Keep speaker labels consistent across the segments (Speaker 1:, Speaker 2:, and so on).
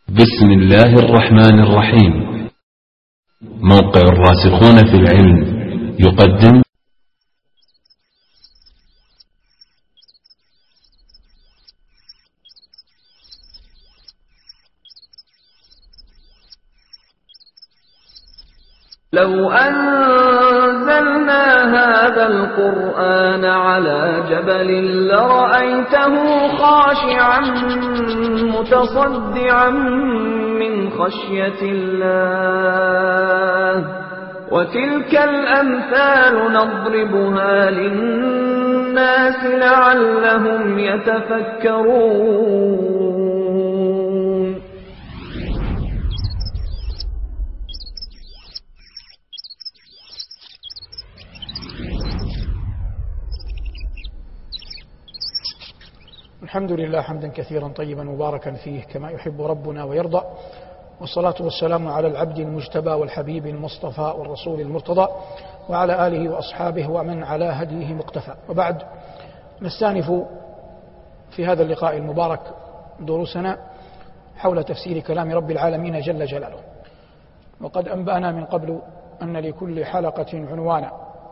Speaker 1: بسم الله الرحمن الرحيم. موقع الراسخون في العلم يقدم
Speaker 2: لو أنزلنا هذا القرآن على جبل لرأيته خاشعا متصدعا من خشية الله وتلك الأمثال نضربها للناس لعلهم يتفكرون.
Speaker 3: الحمد لله حمدا كثيرا طيبا مباركا فيه كما يحب ربنا ويرضى، والصلاة والسلام على العبد المجتبى والحبيب المصطفى والرسول المرتضى وعلى آله وأصحابه ومن على هديه مقتفى. وبعد، نستأنف في هذا اللقاء المبارك دروسنا حول تفسير كلام رب العالمين جل جلاله. وقد أنبأنا من قبل أن لكل حلقة عنوانا،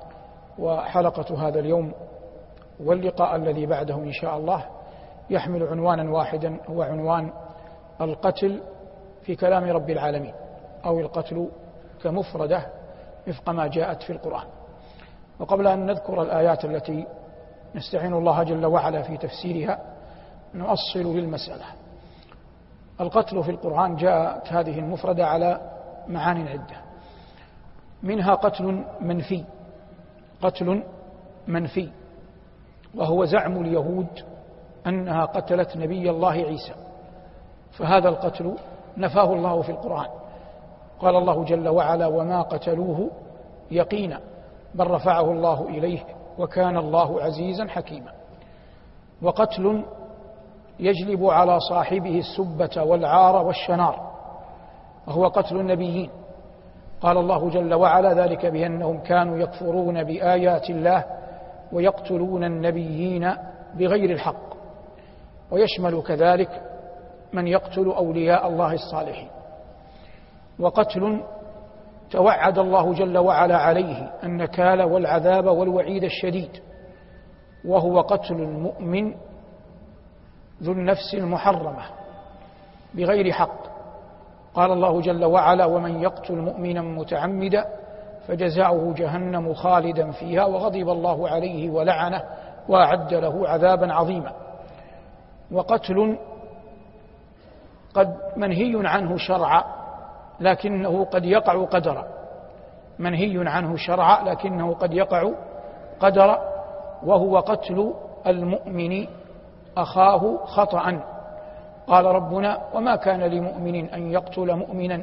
Speaker 3: وحلقة هذا اليوم واللقاء الذي بعده إن شاء الله يحمل عنوانا واحدا، هو عنوان القتل في كلام رب العالمين، أو القتل كمفردة وفق ما جاءت في القرآن. وقبل أن نذكر الآيات التي نستعين الله جل وعلا في تفسيرها نؤصل للمسألة. القتل في القرآن جاءت هذه المفردة على معان عدة، منها قتل منفي، قتل منفي وهو زعم اليهود أنها قتلت نبي الله عيسى، فهذا القتل نفاه الله في القرآن. قال الله جل وعلا: وما قتلوه يقينا بل رفعه الله إليه وكان الله عزيزا حكيما. وقتل يجلب على صاحبه السبة والعار والشنار، وهو قتل النبيين. قال الله جل وعلا: ذلك بأنهم كانوا يكفرون بآيات الله ويقتلون النبيين بغير الحق. ويشمل كذلك من يقتل أولياء الله الصالحين. وقتل توعد الله جل وعلا عليه النكال والعذاب والوعيد الشديد، وهو قتل المؤمن ذو النفس المحرمة بغير حق. قال الله جل وعلا: ومن يقتل مؤمنا متعمدا فجزاؤه جهنم خالدا فيها وغضب الله عليه ولعنه وأعد له عذابا عظيما. وقتل قد منهي عنه شرعا لكنه قد يقع قدرا، منهي عنه شرعا لكنه قد يقع قدرا، وهو قتل المؤمن أخاه خطأ. قال ربنا: وما كان لمؤمن أن يقتل مؤمنا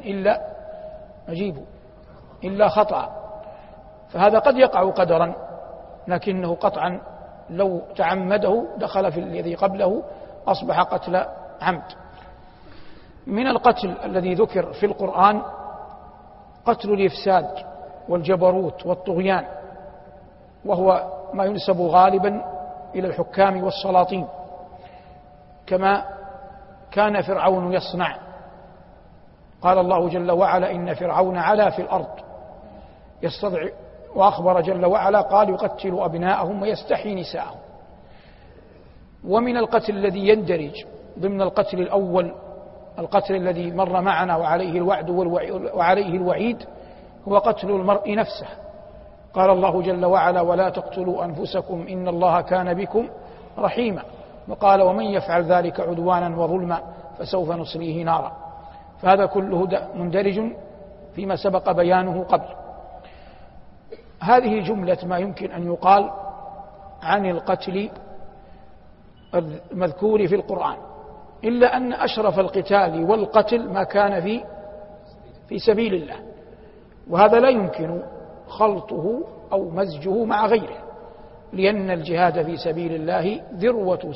Speaker 3: إلا خطأ. فهذا قد يقع قدرا لكنه قطعا لو تعمده دخل في الذي قبله، أصبح قتل عمد. من القتل الذي ذكر في القرآن قتل الإفساد والجبروت والطغيان، وهو ما ينسب غالبا إلى الحكام والسلاطين، كما كان فرعون يصنع. قال الله جل وعلا: إن فرعون علا في الأرض يستضعف، وأخبر جل وعلا قال: يقتل أبناءهم ويستحيي نساءهم. ومن القتل الذي يندرج ضمن القتل الأول، القتل الذي مر معنا وعليه الوعد وعليه الوعيد، هو قتل المرء نفسه. قال الله جل وعلا: ولا تقتلوا أنفسكم إن الله كان بكم رحيما. وقال: ومن يفعل ذلك عدوانا وظلما فسوف نصليه نارا. فهذا كله مندرج فيما سبق بيانه قبل. هذه جملة ما يمكن أن يقال عن القتل المذكور في القرآن، إلا أن أشرف القتال والقتل ما كان في سبيل الله، وهذا لا يمكن خلطه أو مزجه مع غيره، لأن الجهاد في سبيل الله ذروة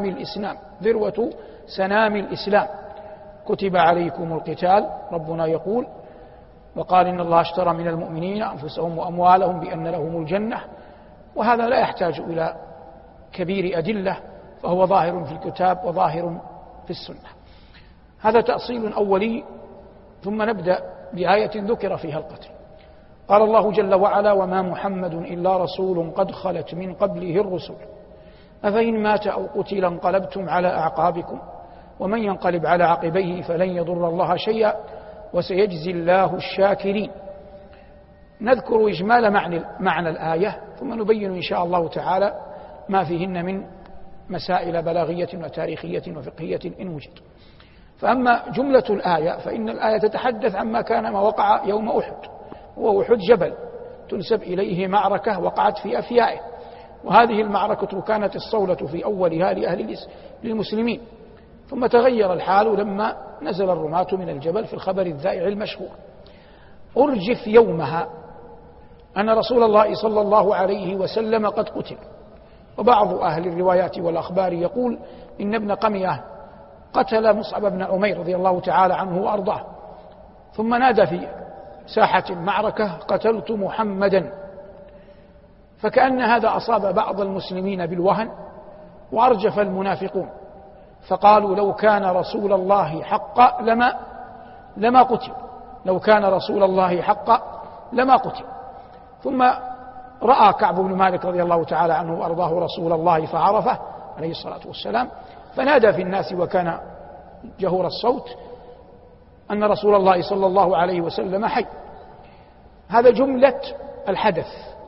Speaker 3: سنام الإسلام. كتب عليكم القتال، ربنا يقول: وقال إن الله اشترى من المؤمنين أنفسهم وأموالهم بأن لهم الجنة. وهذا لا يحتاج إلى كبير أدلة، فهو ظاهر في الكتاب وظاهر في السنة. هذا تأصيل أولي. ثم نبدأ بآية ذكر فيها القتل. قال الله جل وعلا: وما محمد إلا رسول قد خلت من قبله الرسل أفإن مات أو قتل انقلبتم على أعقابكم ومن ينقلب على عقبيه فلن يضر الله شيئا وسيجزي الله الشاكرين. نذكر إجمال معنى الآية ثم نبين إن شاء الله تعالى ما فيهن من مسائل بلاغية وتاريخية وفقهية إن وجد. فأما جملة الآية فإن الآية تتحدث عما كان ما وقع يوم أحد، وأحد جبل تنسب إليه معركة وقعت في أفيائه، وهذه المعركة كانت الصولة في أولها للمسلمين، ثم تغير الحال لما نزل الرماة من الجبل في الخبر الذائع المشهور. أرجف يومها أن رسول الله صلى الله عليه وسلم قد قتل. وبعض أهل الروايات والأخبار يقول إن ابن قمية قتل مصعب بن عمير رضي الله تعالى عنه وأرضاه، ثم نادى في ساحة المعركة: قتلت محمدا. فكأن هذا أصاب بعض المسلمين بالوهن، وأرجف المنافقون فقالوا: لو كان رسول الله حقا لما قتل، لو كان رسول الله حقا لما قتل. ثم رأى كعب بن مالك رضي الله تعالى عنه وأرضاه رسول الله فعرفه عليه الصلاة والسلام، فنادى في الناس وكان جهور الصوت أن رسول الله صلى الله عليه وسلم حي. هذا جملة الحدث.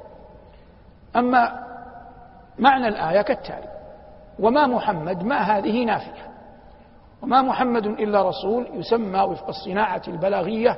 Speaker 3: أما معنى الآية كالتالي: وما محمد، ما هذه نافية، وما محمد إلا رسول يسمى وفق الصناعة البلاغية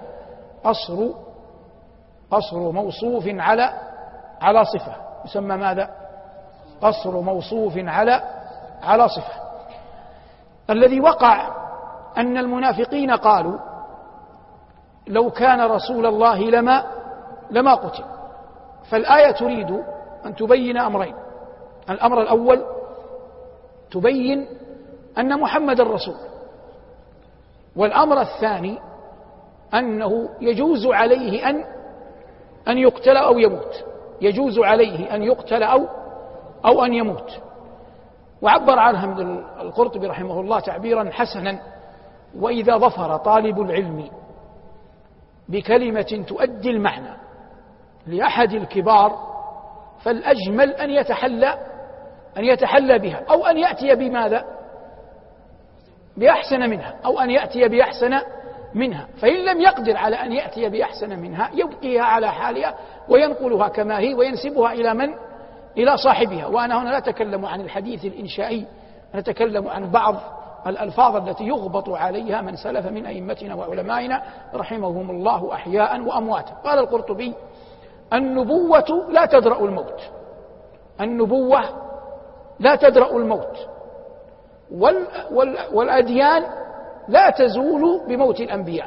Speaker 3: قصر موصوف على صفة. يسمى ماذا؟ قصر موصوف على صفة. الذي وقع أن المنافقين قالوا: لو كان رسول الله لما قتل. فالآية تريد أن تبين أمرين: الأمر الأول تبين أن محمد الرسول، والأمر الثاني أنه يجوز عليه أن يقتل أو يموت، يجوز عليه أن يقتل أو أن يموت. وعبر عنها ابن القرطبي رحمه الله تعبيرا حسنا: وإذا ظفر طالب العلم بكلمة تؤدي المعنى لأحد الكبار فالأجمل أن يتحلى بها، أو أن يأتي بماذا؟ بأحسن منها، أو أن يأتي بأحسن منها. فإن لم يقدر على أن يأتي بأحسن منها يبقيها على حالها وينقلها كما هي وينسبها إلى من؟ إلى صاحبها. وأنا هنا لا أتكلم عن الحديث الإنشائي، نتكلم عن بعض الألفاظ التي يغبط عليها من سلف من أئمتنا وعلمائنا رحمهم الله أحياء وأمواتا. قال القرطبي: النبوة لا تدرأ الموت، النبوة لا تدرأ الموت، والأديان لا تزول بموت الأنبياء.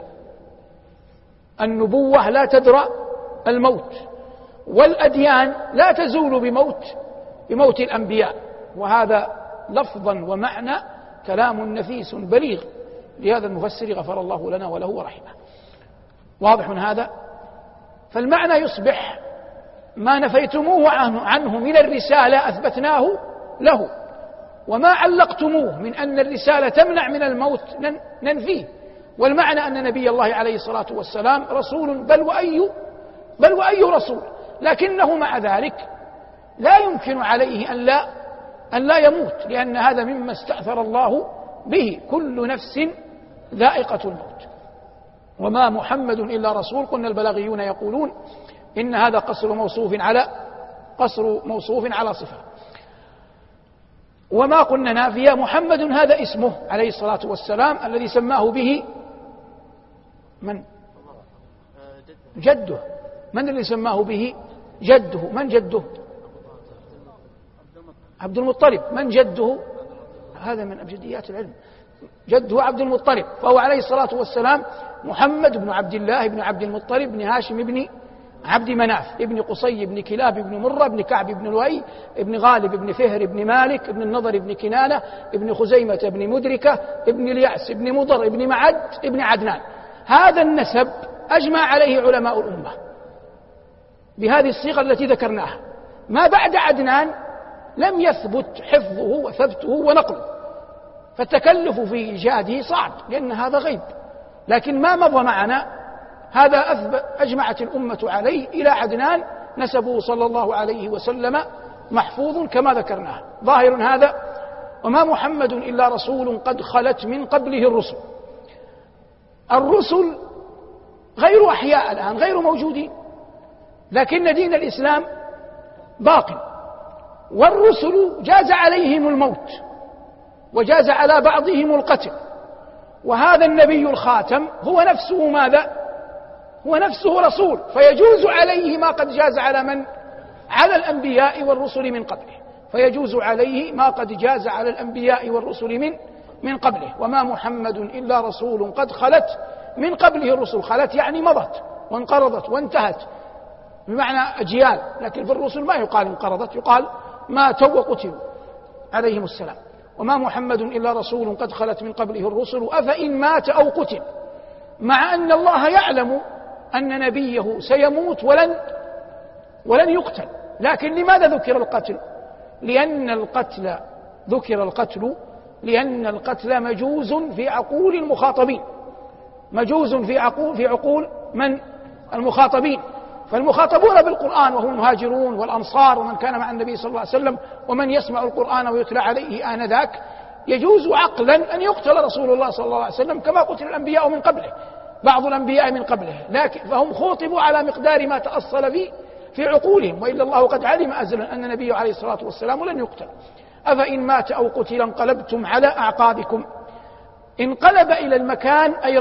Speaker 3: النبوة لا تدرأ الموت، والأديان لا تزول بموت الأنبياء. وهذا لفظا ومعنى كلام نفيس بليغ لهذا المفسر غفر الله لنا وله ورحمه. واضح هذا؟ فالمعنى يصبح: ما نفيتموه عنه من الرسالة أثبتناه له، وما علقتموه من أن الرسالة تمنع من الموت ننفيه. والمعنى أن نبي الله عليه الصلاة والسلام رسول بل وأي رسول، لكنه مع ذلك لا يمكن عليه أن لا يموت، لأن هذا مما استأثر الله به: كل نفس ذائقة الموت. وما محمد إلا رسول. قلنا البلاغيون يقولون إن هذا قصر موصوف على صفة. وما قلنا نافية. محمد هذا اسمه عليه الصلاة والسلام الذي سماه به من؟ جده. من اللي سماه به؟ جده. من جده؟ عبد المطلب. من جده؟ هذا من أبجديات العلم. جده عبد المطلب، فهو عليه الصلاة والسلام محمد بن عبد الله بن عبد المطلب بن هاشم بن عبد مناف ابن قصي بن كلاب بن مرة بن كعب بن لؤي ابن غالب بن فهر بن مالك ابن النضر بن كنانة ابن خزيمة بن مدركة ابن اليأس ابن مضر ابن معد ابن عدنان. هذا النسب أجمع عليه علماء الأمة بهذه الصيغة التي ذكرناها. ما بعد عدنان لم يثبت حفظه وثبته ونقله، فالتكلف في إيجاده صعب لأن هذا غيب، لكن ما مضى معنا هذا أجمعت الأمة عليه إلى عدنان نسبه صلى الله عليه وسلم محفوظ كما ذكرناه. ظاهر هذا. وما محمد إلا رسول قد خلت من قبله الرسل. الرسل غير أحياء الآن، غير موجودين، لكن دين الإسلام باق، والرسل جاز عليهم الموت وجاز على بعضهم القتل، وهذا النبي الخاتم هو نفسه ماذا؟ هو نفسه رسول، فيجوز عليه ما قد جاز على من؟ على الأنبياء والرسل من قبله، فيجوز عليه ما قد جاز على الأنبياء والرسل من قبله. وما محمد إلا رسول قد خلت من قبله الرسل. خلت يعني مضت وانقرضت وانتهت، بمعنى أجيال، لكن في الرسل ما يقال انقرضت، يقال ماتوا وقتلوا عليهم السلام. وما محمد إلا رسول قد خلت من قبله الرسل أفإن مات أو قتل، مع أن الله يعلم أن نبيه سيموت ولن يقتل، لكن لماذا ذكر القتل؟ لأن القتل ذكر القتل لأن القتل مجوز في عقول المخاطبين، مجوز في عقول من؟ المخاطبين. فالمخاطبون بالقرآن وهم المهاجرون والأنصار ومن كان مع النبي صلى الله عليه وسلم ومن يسمع القرآن ويتلى عليه آنذاك، يجوز عقلا أن يقتل رسول الله صلى الله عليه وسلم كما قتل الأنبياء من قبله، بعض الأنبياء من قبله، لكن فهم خوطبوا على مقدار ما تأصل في عقولهم، وإلا الله قد علم أزلا أن النبي عليه الصلاة والسلام لن يقتل. أفإن مات أو قتل انقلبتم على أعقابكم. انقلب إلى المكان أي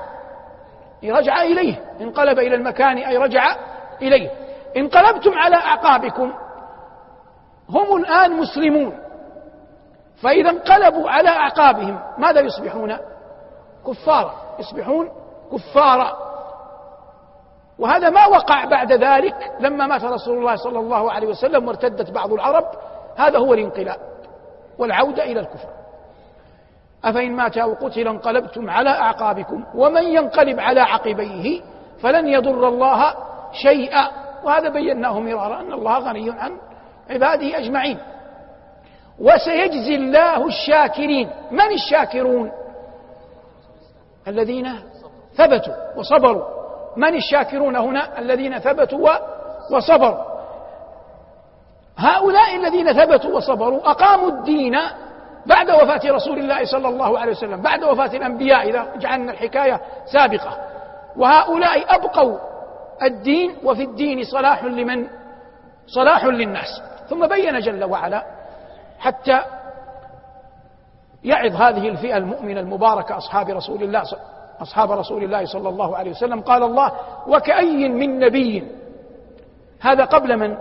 Speaker 3: رجع إليه، انقلب إلى المكان أي رجع إليه. انقلبتم على أعقابكم، هم الآن مسلمون، فإذا انقلبوا على أعقابهم ماذا يصبحون؟ كفارا، يصبحون كفارا. وهذا ما وقع بعد ذلك لما مات رسول الله صلى الله عليه وسلم وارتدت بعض العرب، هذا هو الانقلاب والعودة إلى الكفر. أفإن مات أو قتل انقلبتم على أعقابكم ومن ينقلب على عقبيه فلن يضر الله شيئا. وهذا بيناه مرارا أن الله غني عن عباده أجمعين. وسيجزي الله الشاكرين. من الشاكرون؟ الذين ثبتوا وصبروا. من الشاكرون هنا؟ الذين ثبتوا وصبروا. هؤلاء الذين ثبتوا وصبروا أقاموا الدين بعد وفاة رسول الله صلى الله عليه وسلم، بعد وفاة الأنبياء إذا جعلنا الحكاية سابقة. وهؤلاء أبقوا الدين، وفي الدين صلاح لمن؟ صلاح للناس. ثم بين جل وعلا حتى يعظ هذه الفئة المؤمنة المباركة أصحاب رسول الله صلى الله عليه وسلم. قال الله: وكأي من نبي. هذا قبل من؟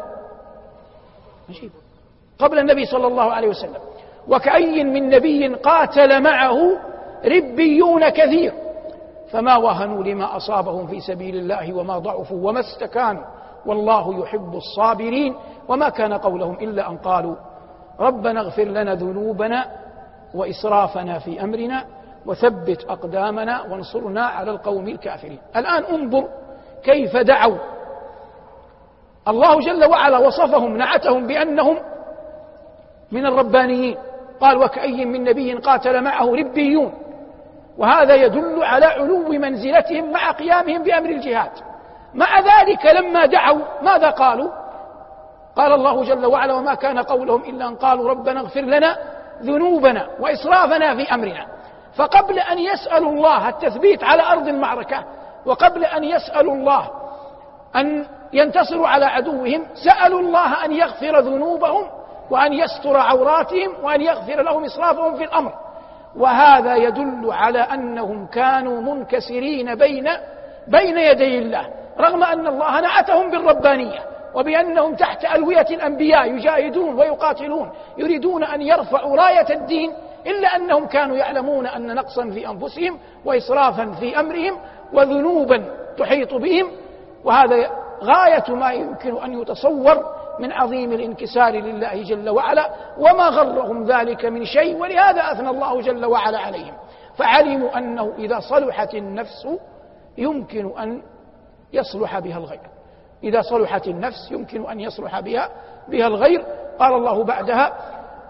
Speaker 3: قبل النبي صلى الله عليه وسلم. وكأي من نبي قاتل معه ربيون كثير فما وهنوا لما أصابهم في سبيل الله وما ضعفوا وما استكانوا والله يحب الصابرين. وما كان قولهم إلا أن قالوا ربنا اغفر لنا ذنوبنا وإسرافنا في أمرنا وثبت أقدامنا وانصرنا على القوم الكافرين. الآن انظر كيف دعوا. الله جل وعلا وصفهم، نعتهم بأنهم من الربانيين. قال: وكأي من نبي قاتل معه ربيون. وهذا يدل على علو منزلتهم مع قيامهم بأمر الجهاد. مع ذلك لما دعوا ماذا قالوا؟ قال الله جل وعلا: وما كان قولهم إلا أن قالوا ربنا اغفر لنا ذنوبنا وإسرافنا في أمرنا. فقبل أن يسألوا الله التثبيت على أرض المعركة، وقبل أن يسألوا الله أن ينتصروا على عدوهم، سألوا الله أن يغفر ذنوبهم وأن يستر عوراتهم وأن يغفر لهم إسرافهم في الأمر. وهذا يدل على أنهم كانوا منكسرين بين يدي الله، رغم أن الله نعتهم بالربانية وبأنهم تحت ألوية الأنبياء يجاهدون ويقاتلون يريدون أن يرفعوا راية الدين، إلا أنهم كانوا يعلمون أن نقصا في أنفسهم وإسرافا في أمرهم وذنوبا تحيط بهم. وهذا غاية ما يمكن أن يتصور من عظيم الانكسار لله جل وعلا، وما غرهم ذلك من شيء. ولهذا أثنى الله جل وعلا عليهم، فعلموا أنه إذا صلحت النفس يمكن أن يصلح بها الغير. إذا صلحت النفس يمكن أن يصلح بها الغير. قال الله بعدها: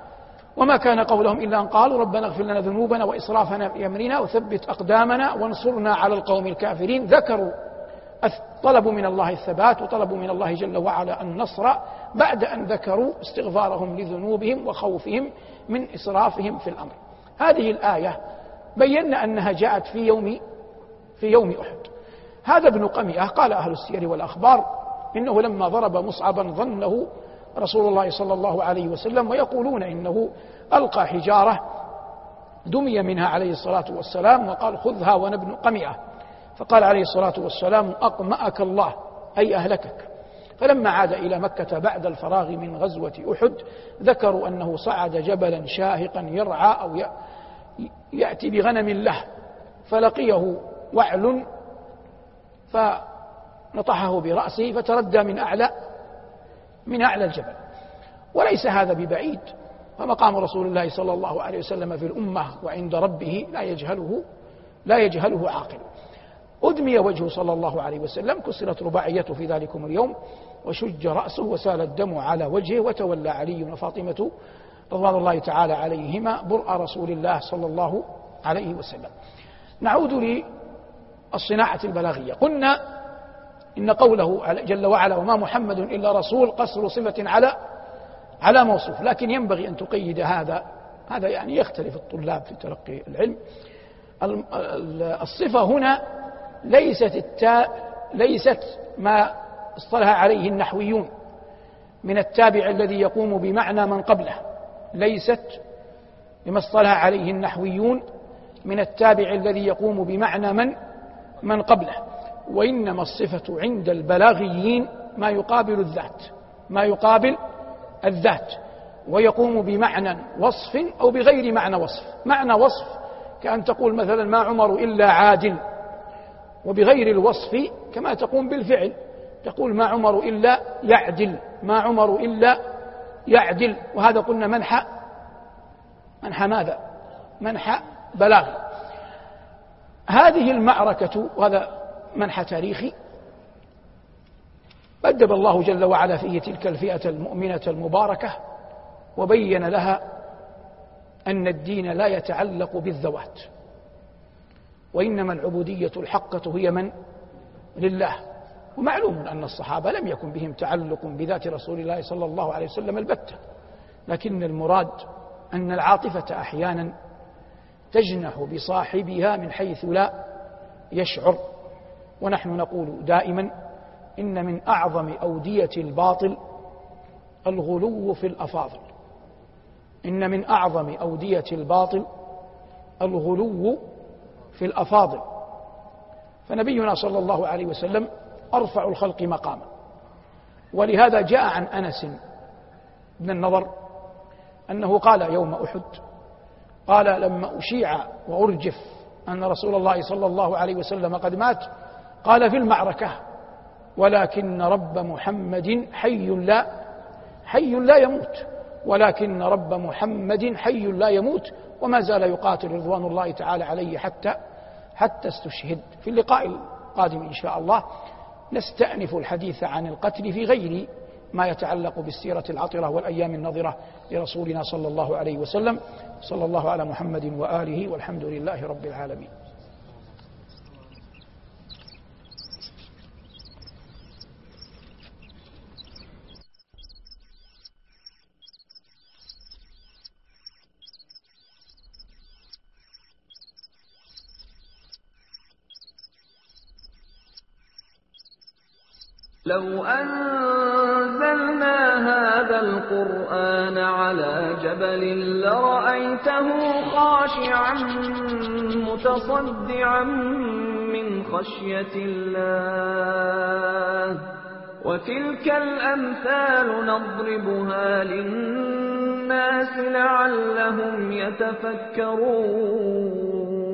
Speaker 3: وما كان قولهم إلا أن قالوا ربنا اغفر لنا ذنوبنا وإسرافنا في أمرنا وثبت أقدامنا وانصرنا على القوم الكافرين. ذكروا طلبوا من الله الثبات وطلبوا من الله جل وعلا النصر بعد أن ذكروا استغفارهم لذنوبهم وخوفهم من إسرافهم في الأمر. هذه الآية بينا أنها جاءت في يوم أحد. هذا ابن قمئة قال أهل السير والأخبار إنه لما ضرب مصعبا ظنه رسول الله صلى الله عليه وسلم، ويقولون إنه ألقى حجارة دمي منها عليه الصلاة والسلام وقال خذها وأنا ابن قمئة، فقال عليه الصلاة والسلام أقمأك الله أي أهلكك. فلما عاد إلى مكة بعد الفراغ من غزوة أحد ذكروا أنه صعد جبلا شاهقا يرعى أو يأتي بغنم له، فلقيه وعل فنطحه برأسه فتردى من أعلى الجبل. وليس هذا ببعيد، فمقام رسول الله صلى الله عليه وسلم في الأمة وعند ربه لا يجهله عاقل. أدمي وجهه صلى الله عليه وسلم، كسرت رباعيته في ذلكم اليوم، وشج رأسه وسال الدم على وجهه، وتولى علي وفاطمة رضوان الله تعالى عليهما برء رسول الله صلى الله عليه وسلم. نعود للصناعة البلاغية. قلنا إن قوله جل وعلا وما محمد إلا رسول قصر صفة على موصوف، لكن ينبغي أن تقيد هذا يعني يختلف الطلاب في تلقي العلم. الصفة هنا ليست ما اصطلح عليه النحويون من التابع الذي يقوم بمعنى من قبله، ليست بما اصطلح عليه النحويون من التابع الذي يقوم بمعنى من قبله، وإنما الصفة عند البلاغيين ما يقابل الذات ويقوم بمعنى وصف أو بغير معنى وصف. معنى وصف كأن تقول مثلا ما عمر إلا عادل، وبغير الوصف كما تقوم بالفعل تقول ما عمر إلا يعدل، ما عمر إلا يعدل. وهذا قلنا منحى ماذا؟ منحى بلاغي. هذه المعركة وهذا منحى تاريخي بدب الله جل وعلا فيه تلك الفئة المؤمنة المباركة، وبين لها أن الدين لا يتعلق بالذوات، وإنما العبودية الحقة هي من؟ لله. ومعلوم أن الصحابة لم يكن بهم تعلق بذات رسول الله صلى الله عليه وسلم البتة، لكن المراد أن العاطفة أحيانا تجنح بصاحبها من حيث لا يشعر. ونحن نقول دائما إن من أعظم أودية الباطل الغلو في الأفاضل، إن من أعظم أودية الباطل الغلو في الأفاضل. فنبينا صلى الله عليه وسلم أرفع الخلق مقاما، ولهذا جاء عن أنس بن النضر أنه قال يوم أحد، قال لما أشيع وأرجف أن رسول الله صلى الله عليه وسلم قد مات، قال في المعركة ولكن رب محمد حي لا يموت، ولكن رب محمد حي لا يموت. وما زال يقاتل رضوان الله تعالى عليه حتى استشهد. في اللقاء القادم إن شاء الله نستأنف الحديث عن القتل في غير ما يتعلق بالسيرة العطرة والأيام النظرة لرسولنا صلى الله عليه وسلم. صلى الله على محمد وآله، والحمد لله رب العالمين.
Speaker 2: لو أنزلنا هذا القرآن على جبل لرأيته خاشعا متصدعا من خشية الله وتلك الأمثال نضربها للناس لعلهم يتفكرون.